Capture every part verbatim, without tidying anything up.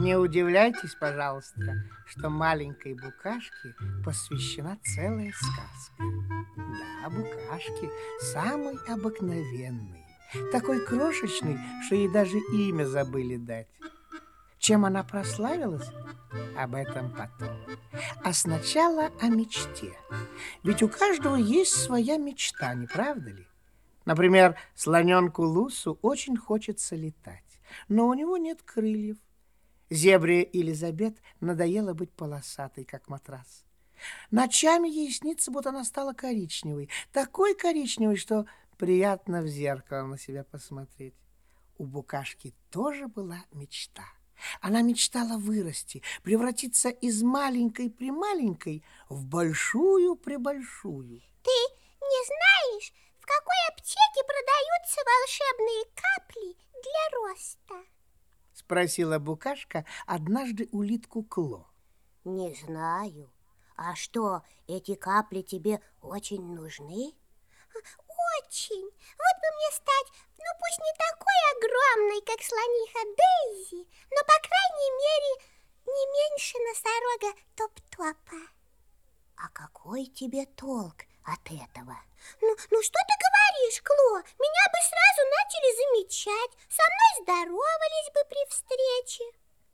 Не удивляйтесь, пожалуйста, что маленькой букашке посвящена целая сказка. Да, букашки самый обыкновенный, такой крошечный, что ей даже имя забыли дать. Чем она прославилась? Об этом потом. А сначала о мечте. Ведь у каждого есть своя мечта, не правда ли? Например, слоненку Лусу очень хочется летать, но у него нет крыльев. Зебре Елизабет надоело быть полосатой, как матрас. Ночами ей снится, будто она стала коричневой, такой коричневой, что приятно в зеркало на себя посмотреть. У букашки тоже была мечта. Она мечтала вырасти, превратиться из маленькой-прималенькой в большую-пребольшую. Ты не знаешь, в какой аптеке продаются волшебные капли для роста? Спросила букашка однажды улитку Кло. Не знаю. А что, эти капли тебе очень нужны? Очень. Вот бы мне стать, ну пусть не такой огромной, как слониха Дейзи, но, по крайней мере, не меньше носорога Топ-Топа. А какой тебе толк от этого? Ну, ну что ты говоришь, Кло? Меня бы сразу начали замечать, со мной здоровались бы при встрече.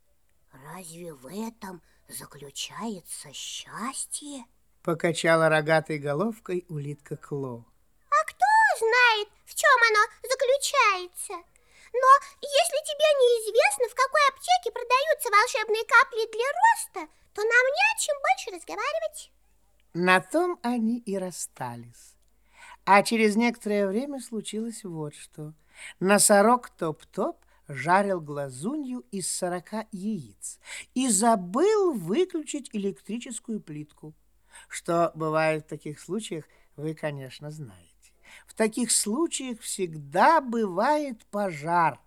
Разве в этом заключается счастье? Покачала рогатой головкой улитка Кло. А кто знает, в чем оно заключается? Но если тебе неизвестно, в какой аптеке продаются волшебные капли для роста, то нам не о чем больше разговаривать. На том они и расстались. А через некоторое время случилось вот что. Носорог Топ-Топ жарил глазунью из сорока яиц и забыл выключить электрическую плитку. Что бывает в таких случаях, вы, конечно, знаете. В таких случаях всегда бывает пожар.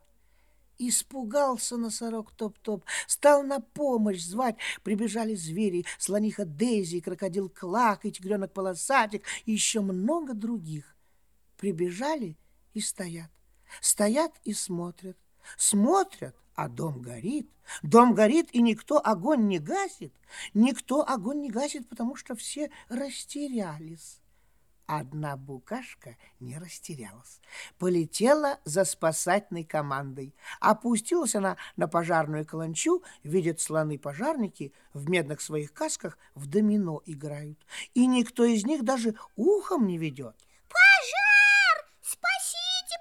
Испугался носорог Топ-Топ, стал на помощь звать. Прибежали звери, слониха Дейзи, крокодил Клак, и тигренок Полосатик, и еще много других. Прибежали и стоят. Стоят и смотрят. Смотрят, а дом горит. Дом горит, и никто огонь не гасит. Никто огонь не гасит, потому что все растерялись. Одна букашка не растерялась. Полетела за спасательной командой. Опустилась она на пожарную каланчу, видят слоны-пожарники в медных своих касках в домино играют. И никто из них даже ухом не ведет. Пожар! Спасите,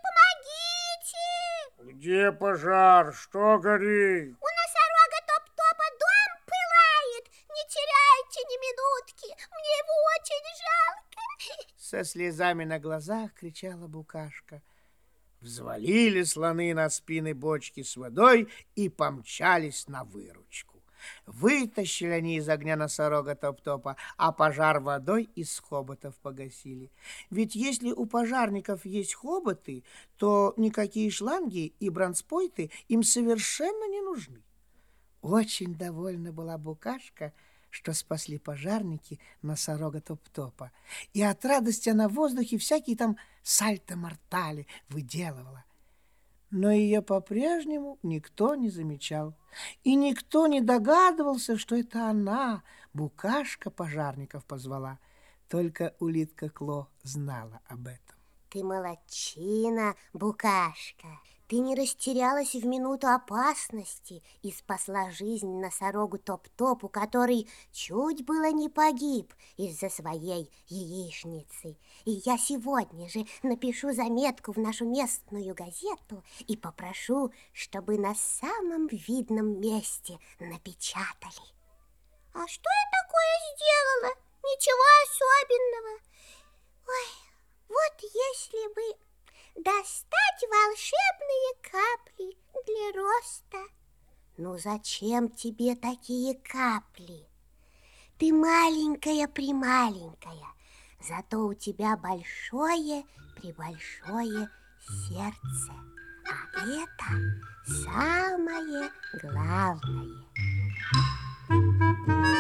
помогите! Где пожар? Что горит? У носорога Топ-Топа дом пылает. Не теряйте ни минутки. Мне его очень жалко. Со слезами на глазах кричала букашка. Взвалили слоны на спины бочки с водой и помчались на выручку. Вытащили они из огня носорога Топ-Топа, а пожар водой из хоботов погасили. Ведь если у пожарников есть хоботы, то никакие шланги и бронспойты им совершенно не нужны. Очень довольна была букашка, что спасли пожарники носорога Топ-Топа. И от радости она в воздухе всякие там сальто-мортали выделывала. Но ее по-прежнему никто не замечал. И никто не догадывался, что это она, букашка, пожарников позвала. Только улитка Кло знала об этом. Ты молодчина, букашка. Ты не растерялась в минуту опасности и спасла жизнь носорогу Топ-Топу, который чуть было не погиб из-за своей яичницы. И я сегодня же напишу заметку в нашу местную газету и попрошу, чтобы на самом видном месте напечатали. А что я такое сделала? Ничего особенного. Ой, вот если бы достать волшебные капли для роста. Ну зачем тебе такие капли? Ты маленькая-прималенькая, зато у тебя большое-пребольшое сердце. А это самое главное.